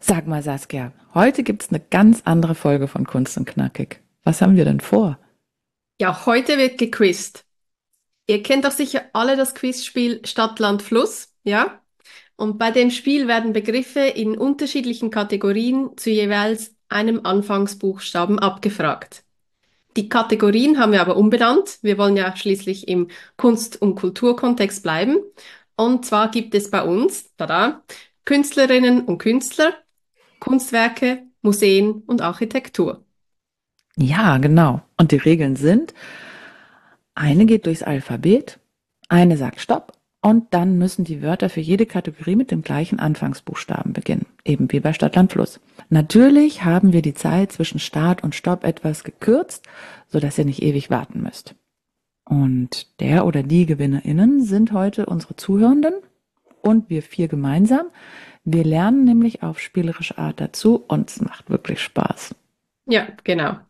Sag mal, Saskia, heute gibt's eine ganz andere Folge von Kunst und Knackig. Was haben wir denn vor? Ja, heute wird gequizt. Ihr kennt doch sicher alle das Quizspiel Stadt, Land, Fluss, ja? Und bei dem Spiel werden Begriffe in unterschiedlichen Kategorien zu jeweils einem Anfangsbuchstaben abgefragt. Die Kategorien haben wir aber umbenannt. Wir wollen ja schließlich im Kunst- und Kulturkontext bleiben. Und zwar gibt es bei uns, tada, Künstlerinnen und Künstler, Kunstwerke, Museen und Architektur. Ja, genau. Und die Regeln sind, eine geht durchs Alphabet, eine sagt Stopp und dann müssen die Wörter für jede Kategorie mit dem gleichen Anfangsbuchstaben beginnen, eben wie bei Stadt, Land, Fluss. Natürlich haben wir die Zeit zwischen Start und Stopp etwas gekürzt, sodass ihr nicht ewig warten müsst. Und der oder die GewinnerInnen sind heute unsere Zuhörenden und wir vier gemeinsam. Wir lernen nämlich auf spielerische Art dazu und es macht wirklich Spaß. Ja, genau.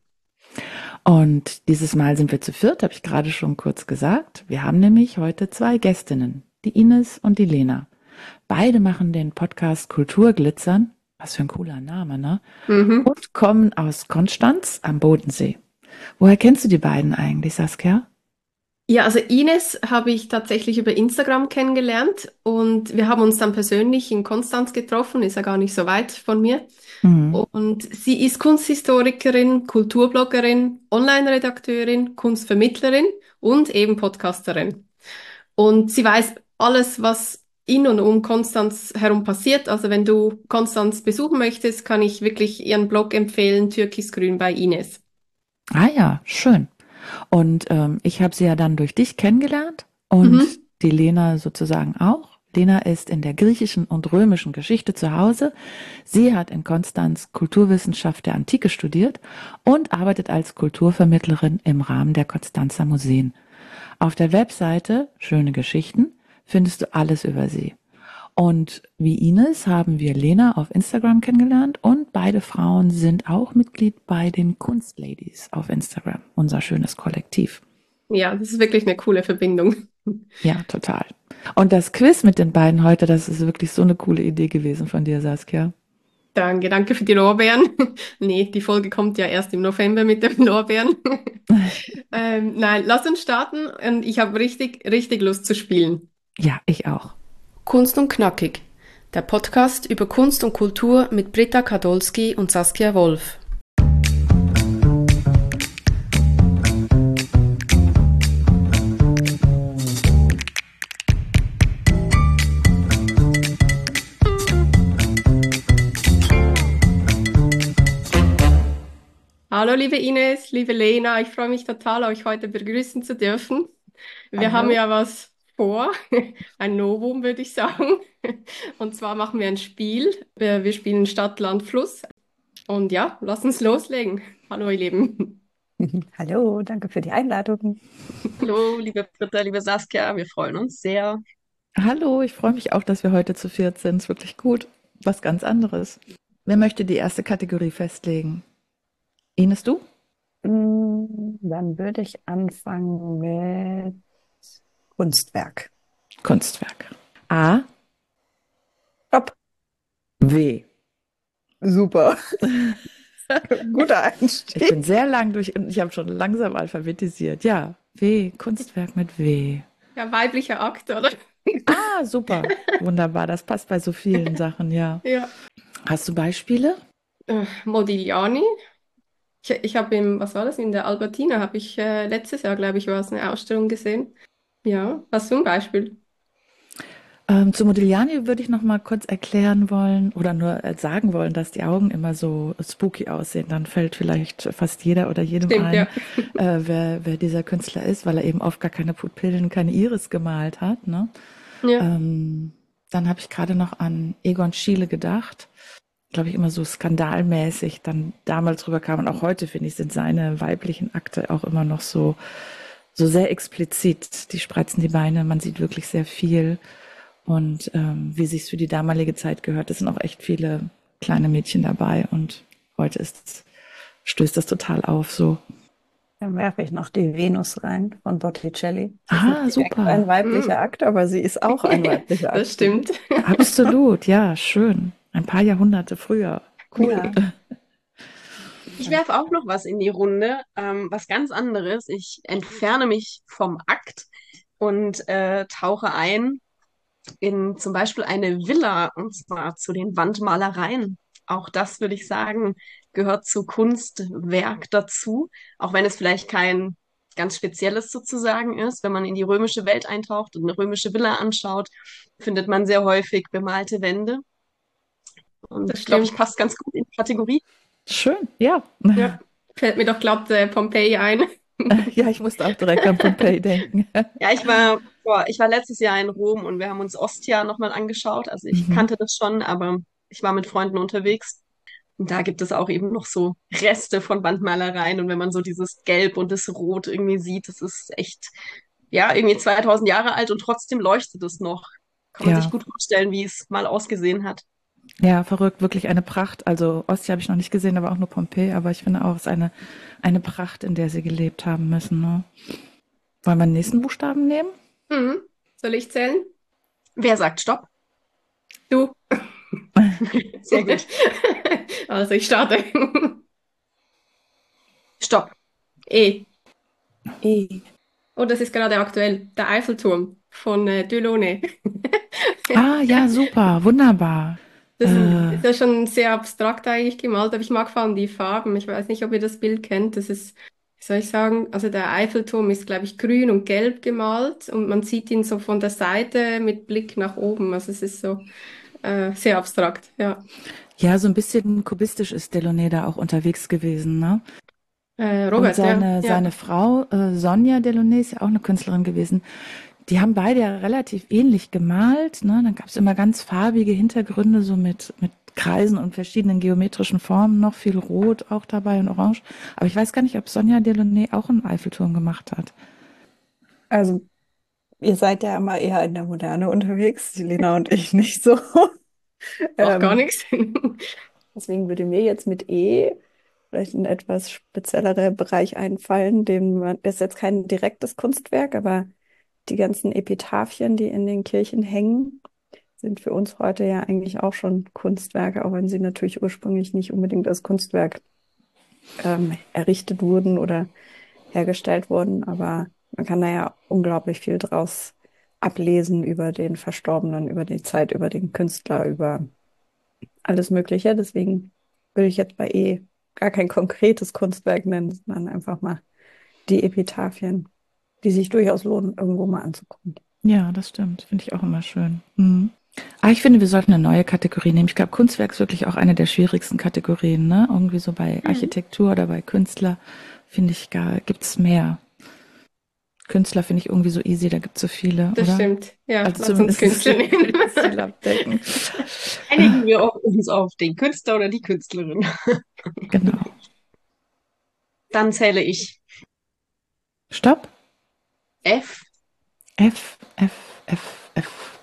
Und dieses Mal sind wir zu viert, habe ich gerade schon kurz gesagt. Wir haben nämlich heute zwei Gästinnen, die Ines und die Lena. Beide machen den Podcast Kulturglitzern, was für ein cooler Name, ne? Mhm. Und kommen aus Konstanz am Bodensee. Woher kennst du die beiden eigentlich, Saskia? Ja, also Ines habe ich tatsächlich über Instagram kennengelernt und wir haben uns dann persönlich in Konstanz getroffen, ist ja gar nicht so weit von mir. Mhm. Und sie ist Kunsthistorikerin, Kulturbloggerin, Online-Redakteurin, Kunstvermittlerin und eben Podcasterin. Und sie weiß alles, was in und um Konstanz herum passiert. Also wenn du Konstanz besuchen möchtest, kann ich wirklich ihren Blog empfehlen, Türkisgrün bei Ines. Ah ja, schön. Und ich habe sie ja dann durch dich kennengelernt und Mhm. die Lena sozusagen auch. Lena ist in der griechischen und römischen Geschichte zu Hause. Sie hat in Konstanz Kulturwissenschaft der Antike studiert und arbeitet als Kulturvermittlerin im Rahmen der Konstanzer Museen. Auf der Webseite Schöne Geschichten findest du alles über sie. Und wie Ines haben wir Lena auf Instagram kennengelernt und beide Frauen sind auch Mitglied bei den Kunstladies auf Instagram, unser schönes Kollektiv. Ja, das ist wirklich eine coole Verbindung. Ja, total. Und das Quiz mit den beiden heute, das ist wirklich so eine coole Idee gewesen von dir, Saskia. Danke, danke für die Lorbeeren. Nee, die Folge kommt ja erst im November mit den Lorbeeren. Nein, lass uns starten und ich habe richtig, richtig Lust zu spielen. Ja, ich auch. Kunst und Knackig, der Podcast über Kunst und Kultur mit Britta Kadolski und Saskia Wolf. Hallo, liebe Ines, liebe Lena, ich freue mich total, euch heute begrüßen zu dürfen. Wir haben Hallo. ja was vor, ein Novum, würde ich sagen. Und zwar machen wir ein Spiel. Wir spielen Stadt, Land, Fluss. Und ja, lass uns loslegen. Hallo, ihr Lieben. Hallo, danke für die Einladung. Hallo, liebe Britta, liebe Saskia, wir freuen uns sehr. Hallo, ich freue mich auch, dass wir heute zu viert sind. Ist wirklich gut. Was ganz anderes. Wer möchte die erste Kategorie festlegen? Ines, du? Dann würde ich anfangen mit Kunstwerk. Kunstwerk. A, Stopp. W. Super. Guter Ich bin Einstieg. sehr lang durch und ich habe schon langsam alphabetisiert. Ja, W, Kunstwerk mit W. Ja, weiblicher Akt, oder? Ah, super. Wunderbar. Das passt bei so vielen Sachen, ja. Ja. Hast du Beispiele? Modigliani. Ich habe was war das? In der Albertina habe ich letztes Jahr, glaube ich, war es eine Ausstellung gesehen. Ja, hast du ein Beispiel? Zu Modigliani würde ich noch mal kurz erklären wollen oder nur sagen wollen, dass die Augen immer so spooky aussehen. Dann fällt vielleicht fast jeder oder jedem Stimmt, ein, ja. wer dieser Künstler ist, weil er eben oft gar keine Pupillen, keine Iris gemalt hat, ne? Ja. Dann habe ich gerade noch an Egon Schiele gedacht. Glaube ich, immer so skandalmäßig dann damals rüberkam. Und auch heute, finde ich, sind seine weiblichen Akte auch immer noch so sehr explizit. Die spreizen die Beine, man sieht wirklich sehr viel. Und wie sich's für die damalige Zeit gehört, es sind auch echt viele kleine Mädchen dabei. Und heute stößt das total auf so. Dann werfe ich noch die Venus rein von Botticelli. Sie ist Ah, nicht direkt ein super. weiblicher Akt, aber sie ist auch ein weiblicher Das Akt, finde ich. stimmt. Absolut, ja, schön. Ein paar Jahrhunderte früher. Cool. Ja. Ich werfe auch noch was in die Runde, was ganz anderes. Ich entferne mich vom Akt und tauche ein in zum Beispiel eine Villa, und zwar zu den Wandmalereien. Auch das würde ich sagen, gehört zu Kunstwerk dazu, auch wenn es vielleicht kein ganz spezielles sozusagen ist. Wenn man in die römische Welt eintaucht und eine römische Villa anschaut, findet man sehr häufig bemalte Wände. Und Das ich glaube, ich stimmt. passe ganz gut in die Kategorie. Schön, ja. Ja, fällt mir doch glatt Pompeji ein. Ja, ich musste auch direkt an Pompeji denken. Ja, ich war letztes Jahr in Rom und wir haben uns Ostia nochmal angeschaut. Also ich Mhm. kannte das schon, aber ich war mit Freunden unterwegs. Und da gibt es auch eben noch so Reste von Wandmalereien. Und wenn man so dieses Gelb und das Rot irgendwie sieht, das ist echt, ja, irgendwie 2000 Jahre alt und trotzdem leuchtet es noch. Kann man sich Ja, gut vorstellen, wie es mal ausgesehen hat. ja, verrückt, wirklich eine Pracht. Also Ostia habe ich noch nicht gesehen, aber auch nur Pompeji. Aber ich finde auch, es ist eine Pracht, in der sie gelebt haben müssen. Ne? Wollen wir den nächsten Buchstaben nehmen? Mhm. Soll ich zählen? Wer sagt Stopp? Du. Sehr gut. Also ich starte. Stopp. E. E. Oh, das ist gerade aktuell. Der Eiffelturm von Delaunay. Ah, ja, super, wunderbar. Ist ja schon sehr abstrakt eigentlich gemalt, aber ich mag vor allem die Farben. Ich weiß nicht, ob ihr das Bild kennt. Das ist, wie soll ich sagen, also der Eiffelturm ist, glaube ich, grün und gelb gemalt und man sieht ihn so von der Seite mit Blick nach oben. Also es ist so sehr abstrakt, ja. Ja, so ein bisschen kubistisch ist Delaunay da auch unterwegs gewesen, ne? Und Robert, ja, seine ja. Frau, Sonja Delaunay, ist ja auch eine Künstlerin gewesen. Die haben beide ja relativ ähnlich gemalt, ne? Dann gab es immer ganz farbige Hintergründe, so mit Kreisen und verschiedenen geometrischen Formen, noch viel Rot auch dabei und Orange. Aber ich weiß gar nicht, ob Sonja Delaunay auch einen Eiffelturm gemacht hat. Also, ihr seid ja immer eher in der Moderne unterwegs, die Lena und ich nicht so. Auch gar Ähm, nichts. deswegen würde mir jetzt mit E vielleicht ein etwas speziellerer Bereich einfallen, das ist jetzt kein direktes Kunstwerk, aber die ganzen Epitaphien, die in den Kirchen hängen, sind für uns heute ja eigentlich auch schon Kunstwerke, auch wenn sie natürlich ursprünglich nicht unbedingt als Kunstwerk errichtet wurden oder hergestellt wurden. Aber man kann da ja unglaublich viel draus ablesen über den Verstorbenen, über die Zeit, über den Künstler, über alles Mögliche. Deswegen würde ich jetzt bei E gar kein konkretes Kunstwerk nennen, sondern einfach mal die Epitaphien, die sich durchaus lohnen, irgendwo mal anzugucken. Ja, das stimmt. Finde ich auch immer schön. Mhm. Aber ich finde, wir sollten eine neue Kategorie nehmen. Ich glaube, Kunstwerk ist wirklich auch eine der schwierigsten Kategorien, ne? Irgendwie so bei Mhm. Architektur oder bei Künstler, finde ich, gibt es mehr. Künstler finde ich irgendwie so easy, da gibt es so viele, Das oder? stimmt. Ja, Also lass uns zumindest Künstler will nehmen. ich das Ziel abdecken. Einigen wir uns auf den Künstler oder die Künstlerin. Genau. Dann zähle ich Stopp. F. F, F, F, F.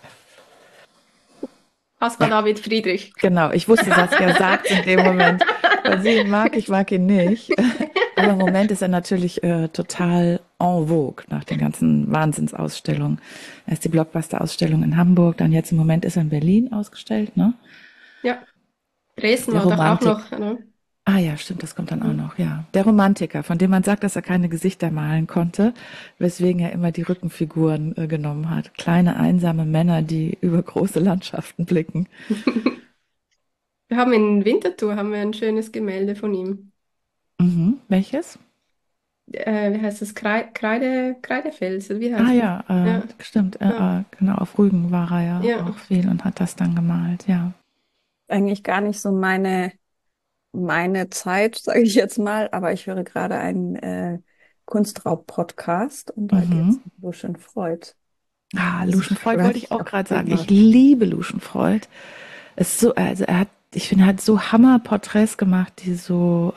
Caspar Ja, David Friedrich. genau. Ich wusste, Saskia sagt in dem Moment, weil sie ihn mag, ich mag ihn nicht. Aber im Moment ist er natürlich total en vogue nach den ganzen Wahnsinnsausstellungen. Erst die Blockbuster-Ausstellung in Hamburg, dann jetzt im Moment ist er in Berlin ausgestellt, ne? Ja, Dresden Der war doch auch Romantik. noch, ne? Ah ja, stimmt, das kommt dann auch Mhm. noch, ja. Der Romantiker, von dem man sagt, dass er keine Gesichter malen konnte, weswegen er immer die Rückenfiguren genommen hat. Kleine, einsame Männer, die über große Landschaften blicken. Wir haben in Winterthur haben wir ein schönes Gemälde von ihm. Mhm. Welches? Wie heißt das? Kreidefels, oder wie Ah heißt das? ja, Ja, stimmt. ja, Genau, auf Rügen war er ja ja. auch viel und hat das dann gemalt, ja. Eigentlich gar nicht so meine Zeit, sage ich jetzt mal, aber ich höre gerade einen Kunstraub-Podcast und da geht es Mhm. um Lucian Freud. Also Lucian ich Freud wollte weiß ich nicht, auch ob gerade du sagen. ihn Ich magst. liebe Lucian Freud. Es ist so, also ich finde, er hat so Hammerporträts gemacht, die so,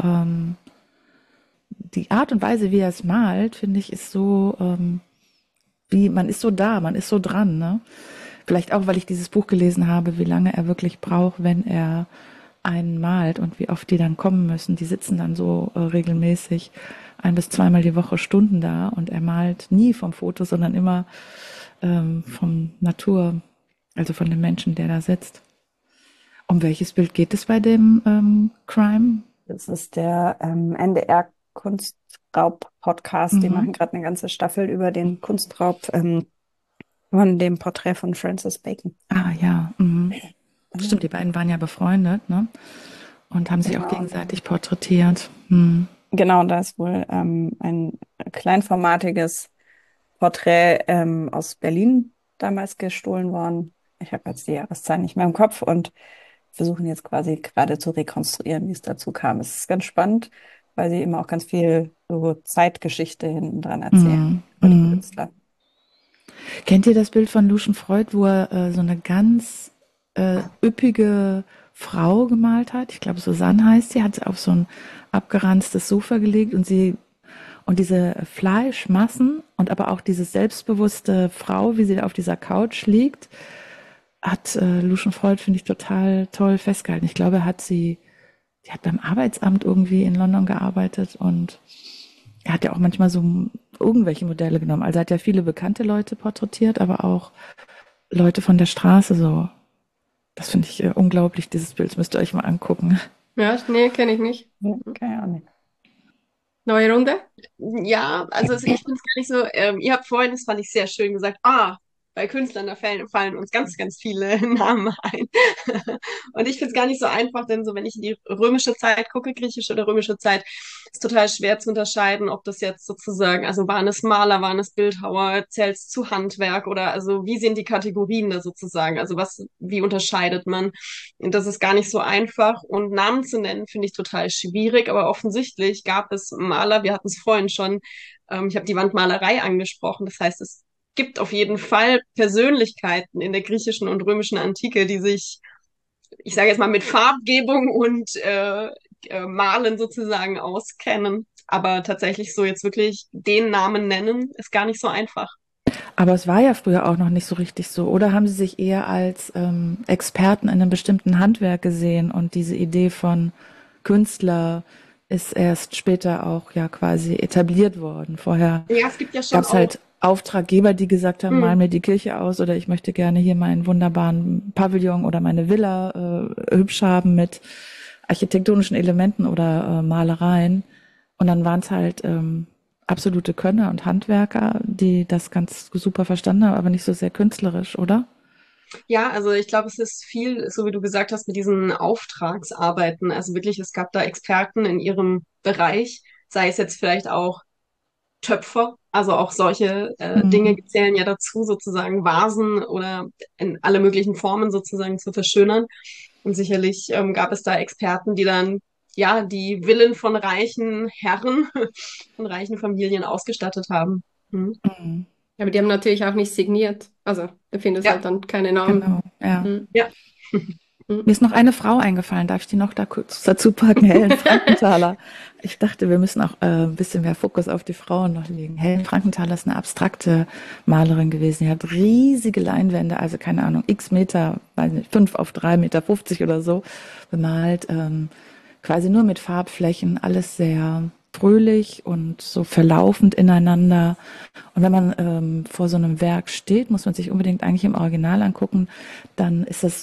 die Art und Weise, wie er es malt, finde ich, ist so, wie, man ist so da, man ist so dran, ne? Vielleicht auch, weil ich dieses Buch gelesen habe, wie lange er wirklich braucht, wenn er einen malt und wie oft die dann kommen müssen. Die sitzen dann so regelmäßig 1 bis 2 Mal die Woche Stunden da und er malt nie vom Foto, sondern immer vom Natur, also von dem Menschen, der da sitzt. Um welches Bild geht es bei dem Crime? Das ist der NDR Kunstraub-Podcast. Die Mhm. machen gerade eine ganze Staffel über den Kunstraub von dem Porträt von Francis Bacon. Ah ja, stimmt, die beiden waren ja befreundet, ne? Und haben sich auch Genau. gegenseitig porträtiert. Hm. Genau, da ist wohl ein kleinformatiges Porträt aus Berlin damals gestohlen worden. Ich habe jetzt die Jahreszahl nicht mehr im Kopf und versuchen jetzt quasi gerade zu rekonstruieren, wie es dazu kam. Es ist ganz spannend, weil sie immer auch ganz viel so Zeitgeschichte hinten dran erzählen über den Künstler. Kennt ihr das Bild von Lucian Freud, wo er so eine ganz üppige Frau gemalt hat? Ich glaube, Susanne heißt sie, hat sie auf so ein abgeranztes Sofa gelegt und diese Fleischmassen und aber auch diese selbstbewusste Frau, wie sie da auf dieser Couch liegt, hat Lucian Freud, finde ich, total toll festgehalten. Ich glaube, die hat beim Arbeitsamt irgendwie in London gearbeitet und er hat ja auch manchmal so irgendwelche Modelle genommen. Also er hat ja viele bekannte Leute porträtiert, aber auch Leute von der Straße so. Das finde ich unglaublich, dieses Bild. Das müsst ihr euch mal angucken. Ja, nee, kenne ich nicht. Keine Ahnung. Neue Runde? Ja, also ich finde es gar nicht so, ihr habt vorhin, das fand ich sehr schön gesagt, bei Künstlern, da fallen uns ganz, ganz viele Namen ein. Und ich finde es gar nicht so einfach, denn so, wenn ich in die römische Zeit gucke, griechische oder römische Zeit, ist total schwer zu unterscheiden, ob das jetzt sozusagen, also waren es Maler, waren es Bildhauer, zählt es zu Handwerk oder also wie sind die Kategorien da sozusagen? Also wie unterscheidet man? Und das ist gar nicht so einfach. Und Namen zu nennen, finde ich total schwierig, aber offensichtlich gab es Maler, wir hatten es vorhin schon, ich habe die Wandmalerei angesprochen, das heißt, es gibt auf jeden Fall Persönlichkeiten in der griechischen und römischen Antike, die sich, ich sage jetzt mal, mit Farbgebung und Malen sozusagen auskennen. Aber tatsächlich so jetzt wirklich den Namen nennen, ist gar nicht so einfach. Aber es war ja früher auch noch nicht so richtig so. Oder haben Sie sich eher als Experten in einem bestimmten Handwerk gesehen und diese Idee von Künstler ist erst später auch ja quasi etabliert worden. Vorher Ja, es gibt ja schon gab es halt Auftraggeber, die gesagt haben, mal Mhm. mir die Kirche aus oder ich möchte gerne hier meinen wunderbaren Pavillon oder meine Villa hübsch haben mit architektonischen Elementen oder Malereien. Und dann waren es halt absolute Könner und Handwerker, die das ganz super verstanden haben, aber nicht so sehr künstlerisch, oder? Ja, also ich glaube, es ist viel, so wie du gesagt hast, mit diesen Auftragsarbeiten. Also wirklich, es gab da Experten in ihrem Bereich, sei es jetzt vielleicht auch Töpfer, also auch solche Dinge Mhm. zählen ja dazu, sozusagen Vasen oder in alle möglichen Formen sozusagen zu verschönern. Und sicherlich gab es da Experten, die dann ja die Villen von reichen Herren, von reichen Familien ausgestattet haben. Hm. Mhm. Aber die haben natürlich auch nicht signiert. Also, da findest halt Ja, dann keine Namen. Genau, ja. Hm. ja. Mir ist noch eine Frau eingefallen, darf ich die noch da kurz dazu packen? Helen Frankenthaler. Ich dachte, wir müssen auch ein bisschen mehr Fokus auf die Frauen noch legen. Helen Frankenthaler ist eine abstrakte Malerin gewesen. Die hat riesige Leinwände, also keine Ahnung, x Meter, weiß nicht, 5 auf 3,50 Meter oder so bemalt. Quasi nur mit Farbflächen, alles sehr fröhlich und so verlaufend ineinander. Und wenn man vor so einem Werk steht, muss man sich unbedingt eigentlich im Original angucken, dann ist das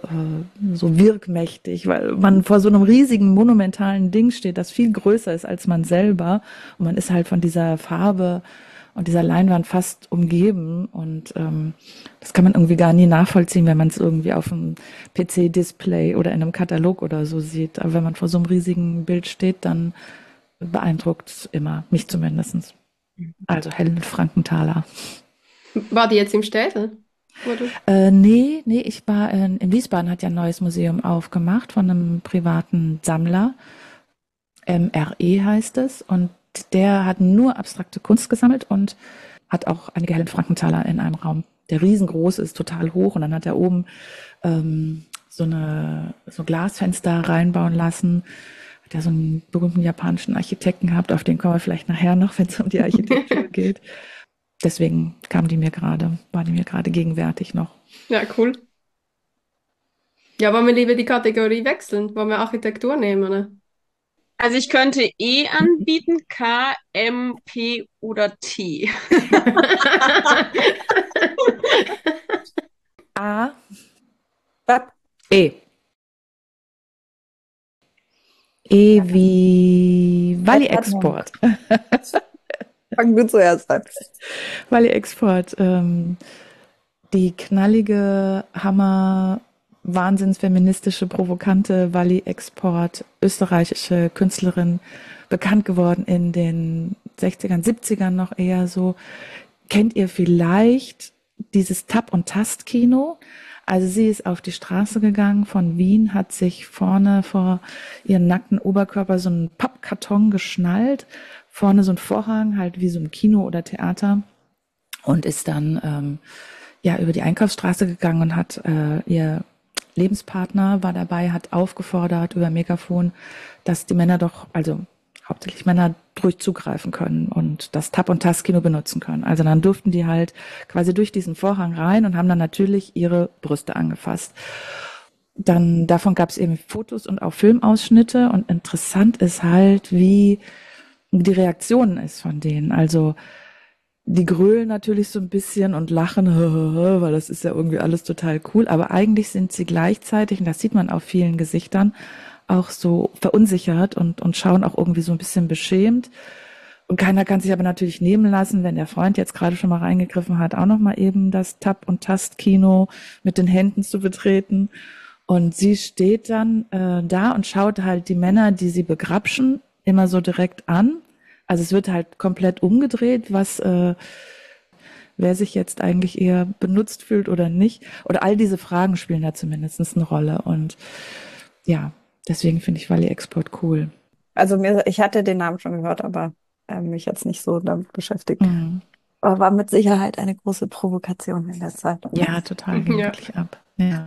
so wirkmächtig, weil man vor so einem riesigen, monumentalen Ding steht, das viel größer ist als man selber. Und man ist halt von dieser Farbe und dieser Leinwand fast umgeben. Und das kann man irgendwie gar nie nachvollziehen, wenn man es irgendwie auf einem PC-Display oder in einem Katalog oder so sieht. Aber wenn man vor so einem riesigen Bild steht, dann beeindruckt es immer, mich zumindest. Also Helen Frankenthaler. War die jetzt im Städel? Oder? Nee, ich war in Wiesbaden, hat ja ein neues Museum aufgemacht von einem privaten Sammler. MRE heißt es. Und der hat nur abstrakte Kunst gesammelt und hat auch einige Helen Frankenthaler in einem Raum, der riesengroß ist, total hoch. Und dann hat er oben so Glasfenster reinbauen lassen. Hat ja so einen berühmten japanischen Architekten gehabt, auf den kommen wir vielleicht nachher noch, wenn es um die Architektur geht. Deswegen war die mir gerade gegenwärtig noch. Ja, cool. Ja, wollen wir lieber die Kategorie wechseln? Wollen wir Architektur nehmen, ne? Also ich könnte E anbieten, K, M, P oder T. A, Bab. E. E wie Wally Edward Monk. Export. Fangen wir zuerst an. Wally Export. Die knallige, hammer, wahnsinnsfeministische, provokante Wally Export, österreichische Künstlerin, bekannt geworden in den 60ern, 70ern noch eher so. Kennt ihr vielleicht dieses Tab- und Tast-Kino? Also sie ist auf die Straße gegangen von Wien, hat sich vorne vor ihren nackten Oberkörper so einen Pappkarton geschnallt, vorne so ein Vorhang, halt wie so im Kino oder Theater, und ist dann ja über die Einkaufsstraße gegangen und hat ihr Lebenspartner war dabei, hat aufgefordert über Megafon, dass die Männer doch, also hauptsächlich Männer, ruhig zugreifen können und das Tab- und Tast-Kino benutzen können. Also dann durften die halt quasi durch diesen Vorhang rein und haben dann natürlich ihre Brüste angefasst. Dann davon gab es eben Fotos und auch Filmausschnitte, und interessant ist halt, wie die Reaktion ist von denen. Also die grölen natürlich so ein bisschen und lachen, weil das ist ja irgendwie alles total cool. Aber eigentlich sind sie gleichzeitig, und das sieht man auf vielen Gesichtern, auch so verunsichert und schauen auch irgendwie so ein bisschen beschämt. Und keiner kann sich aber natürlich nehmen lassen, wenn der Freund jetzt gerade schon mal reingegriffen hat, auch noch mal eben das Tab- und Tast-Kino mit den Händen zu betreten. Und sie steht dann da und schaut halt die Männer, die sie begrapschen, immer so direkt an. Also es wird halt komplett umgedreht, was wer sich jetzt eigentlich eher benutzt fühlt oder nicht. Oder all diese Fragen spielen da zumindest eine Rolle. Und ja, deswegen finde ich Wally Export cool. Also ich hatte den Namen schon gehört, aber mich jetzt nicht so damit beschäftigt. Mhm. Aber war mit Sicherheit eine große Provokation in der Zeit. Ja, total, ging Ja. wirklich ab. Ja.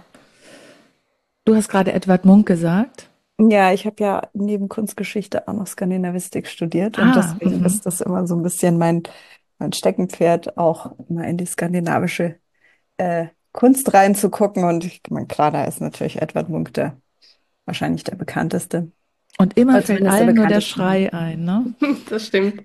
Du hast gerade Edward Munch gesagt. Ja, ich habe ja neben Kunstgeschichte auch noch Skandinavistik studiert und Ah, deswegen ist das immer so ein bisschen mein Steckenpferd, auch immer in die skandinavische Kunst reinzugucken. Und ich meine, klar, da ist natürlich Edvard Munch wahrscheinlich der bekannteste. Und immer Oder fällt zumindest der allen nur der bekannteste. Schrei ein, ne? Das stimmt.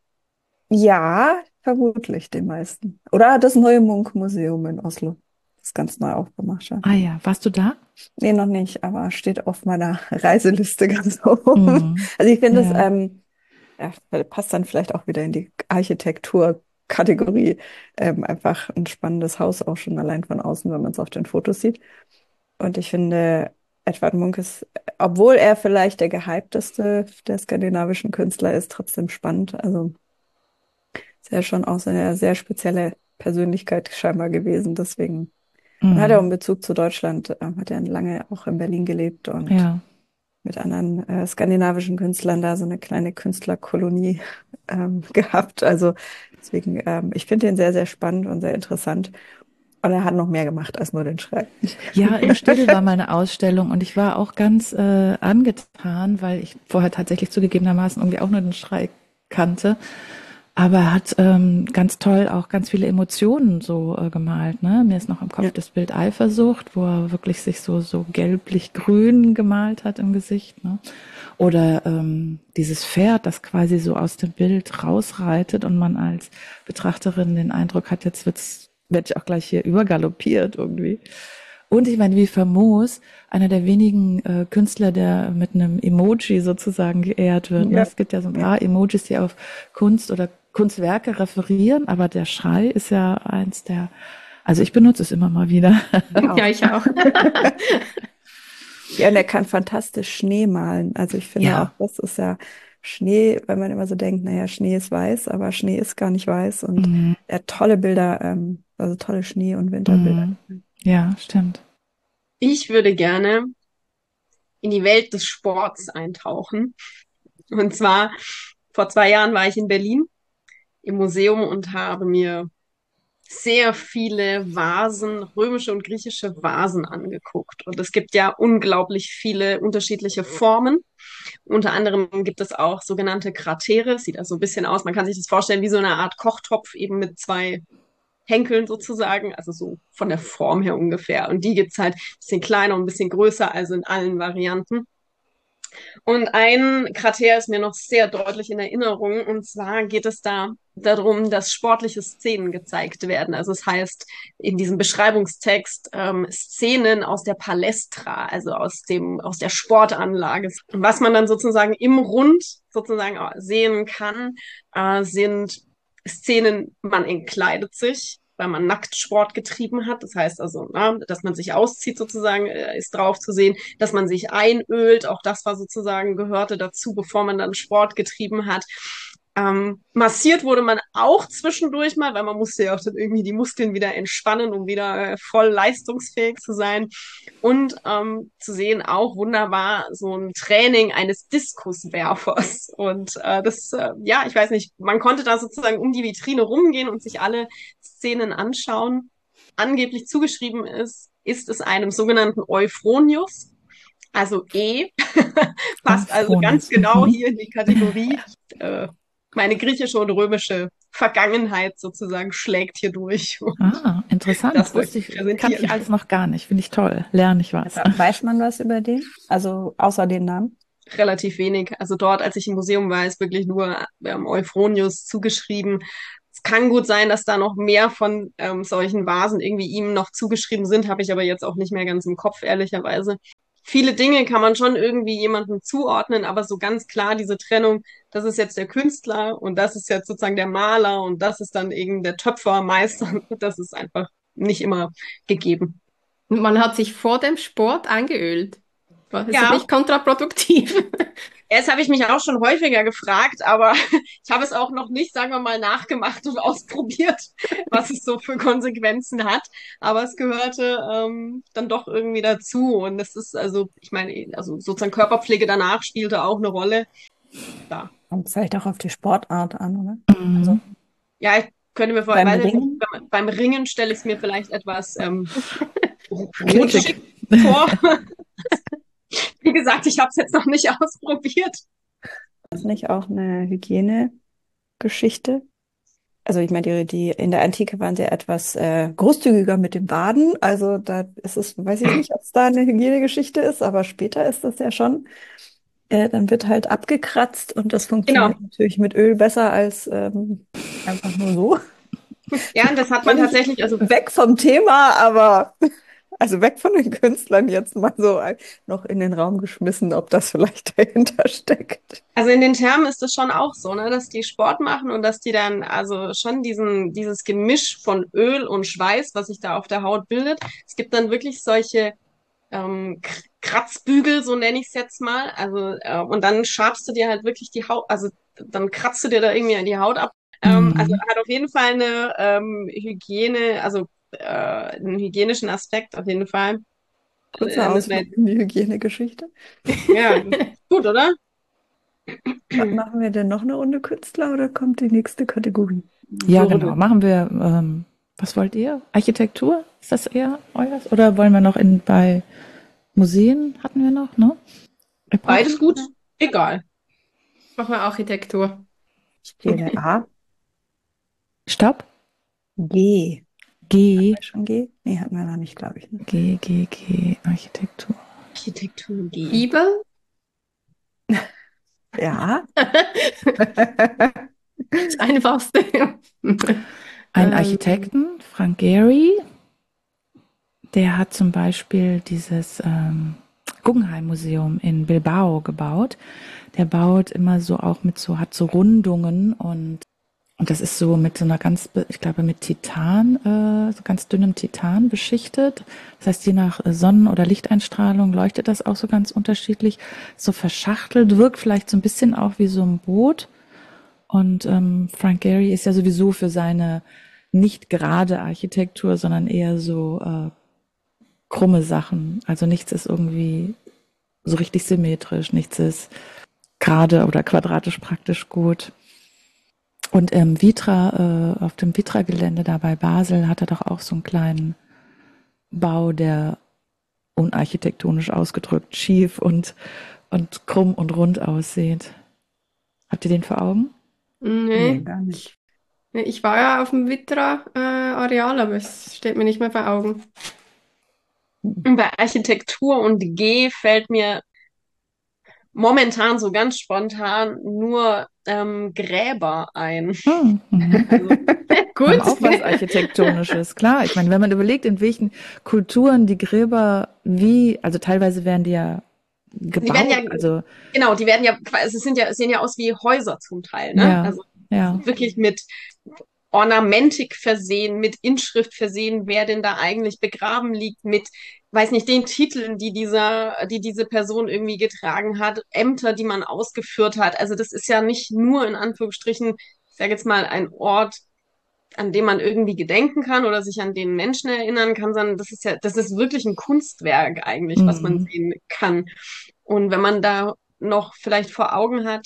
Ja, vermutlich den meisten. Oder das neue Munch-Museum in Oslo. Das ist ganz neu aufgemacht. Ja. Ah ja, warst du da? Nee, noch nicht, aber steht auf meiner Reiseliste ganz oben. Mhm. Also ich finde es, Ja. ja, passt dann vielleicht auch wieder in die Architekturkategorie. Einfach ein spannendes Haus, auch schon allein von außen, wenn man es auf den Fotos sieht. Und ich finde, Edvard Munch ist, obwohl er vielleicht der gehypteste der skandinavischen Künstler ist, trotzdem spannend. Also ist ja schon auch so eine sehr spezielle Persönlichkeit scheinbar gewesen. Deswegen, und hat er auch Mhm. einen Bezug zu Deutschland, hat er lange auch in Berlin gelebt und Ja. mit anderen skandinavischen Künstlern da so eine kleine Künstlerkolonie gehabt. Also deswegen, ich finde ihn sehr, sehr spannend und sehr interessant. Und er hat noch mehr gemacht als nur den Schreib. Ja, im Städel war mal eine Ausstellung und ich war auch ganz angetan, weil ich vorher tatsächlich zugegebenermaßen irgendwie auch nur den Schrei kannte. Aber er hat ganz toll auch ganz viele Emotionen so gemalt. Ne? Mir ist noch im Kopf Ja. das Bild Eifersucht, wo er wirklich sich so gelblich-grün gemalt hat im Gesicht. Ne? Oder dieses Pferd, das quasi so aus dem Bild rausreitet und man als Betrachterin den Eindruck hat, jetzt werde ich auch gleich hier übergaloppiert irgendwie. Und ich meine, wie famos, einer der wenigen Künstler, der mit einem Emoji sozusagen geehrt wird. Ne? Ja. Es gibt ja so ein paar Emojis, die auf Kunst oder Kunstwerke referieren, aber der Schrei ist ja eins der, also ich benutze es immer mal wieder. Ja, ich auch. Ja, und er kann fantastisch Schnee malen. Also ich finde Ja. auch, das ist ja Schnee, weil man immer so denkt, naja, Schnee ist weiß, aber Schnee ist gar nicht weiß. Und Mhm. er hat tolle Bilder, also tolle Schnee- und Winterbilder. Mhm. Ja, stimmt. Ich würde gerne in die Welt des Sports eintauchen. Und zwar, vor 2 Jahren war ich in Berlin im Museum und habe mir sehr viele Vasen, römische und griechische Vasen angeguckt. Und es gibt ja unglaublich viele unterschiedliche Formen. Unter anderem gibt es auch sogenannte Kratere. Sieht also so ein bisschen aus. Man kann sich das vorstellen wie so eine Art Kochtopf eben mit zwei Henkeln sozusagen, also so von der Form her ungefähr. Und die gibt's halt ein bisschen kleiner und ein bisschen größer, also in allen Varianten. Und ein Krater ist mir noch sehr deutlich in Erinnerung. Und zwar geht es da darum, dass sportliche Szenen gezeigt werden. Also es heißt in diesem Beschreibungstext Szenen aus der Palästra, also aus der Sportanlage. Und was man dann sozusagen im Rund sozusagen sehen kann, sind Szenen, man entkleidet sich, weil man nackt Sport getrieben hat. Das heißt also, dass man sich auszieht sozusagen, ist drauf zu sehen, dass man sich einölt. Auch das war sozusagen, gehörte dazu, bevor man dann Sport getrieben hat. Massiert wurde man auch zwischendurch mal, weil man musste ja auch dann irgendwie die Muskeln wieder entspannen, um wieder voll leistungsfähig zu sein. Und zu sehen auch wunderbar so ein Training eines Diskuswerfers. Und ja, ich weiß nicht, man konnte da sozusagen um die Vitrine rumgehen und sich alle Szenen anschauen. Angeblich zugeschrieben ist es einem sogenannten Euphronius, also passt also ganz Euphronius. genau hier in die Kategorie. Meine griechische und römische Vergangenheit sozusagen schlägt hier durch. Interessant. Das Wusste wollte ich, ich kannte ich präsentieren. alles noch gar nicht. Finde ich toll. Lerne ich was. Weiß man was über den? Also außer den Namen? Relativ wenig. Also dort, als ich im Museum war, ist wirklich nur Euphronius zugeschrieben. Es kann gut sein, dass da noch mehr von solchen Vasen irgendwie ihm noch zugeschrieben sind, habe ich aber jetzt auch nicht mehr ganz im Kopf, ehrlicherweise. Viele Dinge kann man schon irgendwie jemandem zuordnen, aber so ganz klar diese Trennung, das ist jetzt der Künstler und das ist jetzt sozusagen der Maler und das ist dann eben der Töpfer, Meister, das ist einfach nicht immer gegeben. Und man hat sich vor dem Sport eingeölt. Ist das Ja, nicht kontraproduktiv? erst habe ich mich auch schon häufiger gefragt, aber ich habe es auch noch nicht, sagen wir mal, nachgemacht und ausprobiert, was es so für Konsequenzen hat. Aber es gehörte dann doch irgendwie dazu. Und es ist also, ich meine, also sozusagen Körperpflege danach spielte auch eine Rolle. Ja, Kommt vielleicht auch auf die Sportart an, oder? Also Mhm. ja, ich könnte mir beim weiß jetzt nicht, Ringen? beim Ringen stelle ich es mir vielleicht etwas Kitschig. rutschig vor. Wie gesagt, ich habe es jetzt noch nicht ausprobiert. Ist nicht auch eine Hygienegeschichte? Also ich meine, die in der Antike waren sie etwas großzügiger mit dem Baden. Also da ist es, weiß ich nicht, ob es da eine Hygienegeschichte ist, aber später ist das ja schon. Dann wird halt abgekratzt und das Genau. funktioniert natürlich mit Öl besser als einfach nur so. Ja, und das hat man Völlig tatsächlich, also weg vom Thema, aber also weg von den Künstlern jetzt mal so noch in den Raum geschmissen, ob das vielleicht dahinter steckt. Also in den Thermen ist es schon auch so, ne, dass die Sport machen und dass die dann also schon dieses Gemisch von Öl und Schweiß, was sich da auf der Haut bildet. Es gibt dann wirklich solche Kratzbügel, so nenne ich es jetzt mal. Also und dann schabst du dir halt wirklich die Haut, also dann kratzt du dir da irgendwie die Haut ab. Also Mhm. hat auf jeden Fall eine Hygiene, also einen hygienischen Aspekt auf jeden Fall. Kurzer Müssen wir Ausflug in die Hygienegeschichte. ja, gut, oder? Machen wir denn noch eine Runde Künstler oder kommt die nächste Kategorie? Ja, Würde. genau. Machen wir, was wollt ihr? Architektur? Ist das eher euers? Oder wollen wir noch bei Museen hatten wir noch, ne? Beides Epochen? gut, egal. Machen wir Architektur. Ich wähle A. Stopp. G. G. Schon G? Nee, hatten wir noch nicht, glaube ich. Ne? G. Architektur. Architektur G. Bibel? Ja. Das Einfachste. Ein Architekten, Frank Gehry, der hat zum Beispiel dieses Guggenheim-Museum in Bilbao gebaut. Der baut immer so auch hat so Rundungen und das ist so mit so einer ich glaube mit Titan, so ganz dünnem Titan beschichtet. Das heißt, je nach Sonnen- oder Lichteinstrahlung leuchtet das auch so ganz unterschiedlich. So verschachtelt, wirkt vielleicht so ein bisschen auch wie so ein Boot. Und Frank Gehry ist ja sowieso für seine nicht gerade Architektur, sondern eher so krumme Sachen. Also nichts ist irgendwie so richtig symmetrisch, nichts ist gerade oder quadratisch praktisch gut. Und auf dem Vitra-Gelände da bei Basel hat er doch auch so einen kleinen Bau, der unarchitektonisch ausgedrückt schief und krumm und rund aussieht. Habt ihr den vor Augen? Nee, Nee. gar nicht. Ich war ja auf dem Vitra-Areal, aber es steht mir nicht mehr vor Augen. Und bei Architektur und G fällt mir momentan so ganz spontan nur Gräber ein. Mhm. Also, Haben Gut. auch was Architektonisches, klar. Ich meine, wenn man überlegt, in welchen Kulturen die Gräber also teilweise werden die ja die werden ja, gebaut, also genau, die werden ja, sehen ja aus wie Häuser zum Teil, ne? ja, Also ja. wirklich mit Ornamentik versehen, mit Inschrift versehen, wer denn da eigentlich begraben liegt, mit, weiß nicht, den Titeln, die diese Person irgendwie getragen hat, Ämter, die man ausgeführt hat. Also das ist ja nicht nur in Anführungsstrichen, ich sage jetzt mal, ein Ort, an dem man irgendwie gedenken kann oder sich an den Menschen erinnern kann, sondern das ist wirklich ein Kunstwerk eigentlich, was man Mhm. sehen kann. Und wenn man da noch vielleicht vor Augen hat,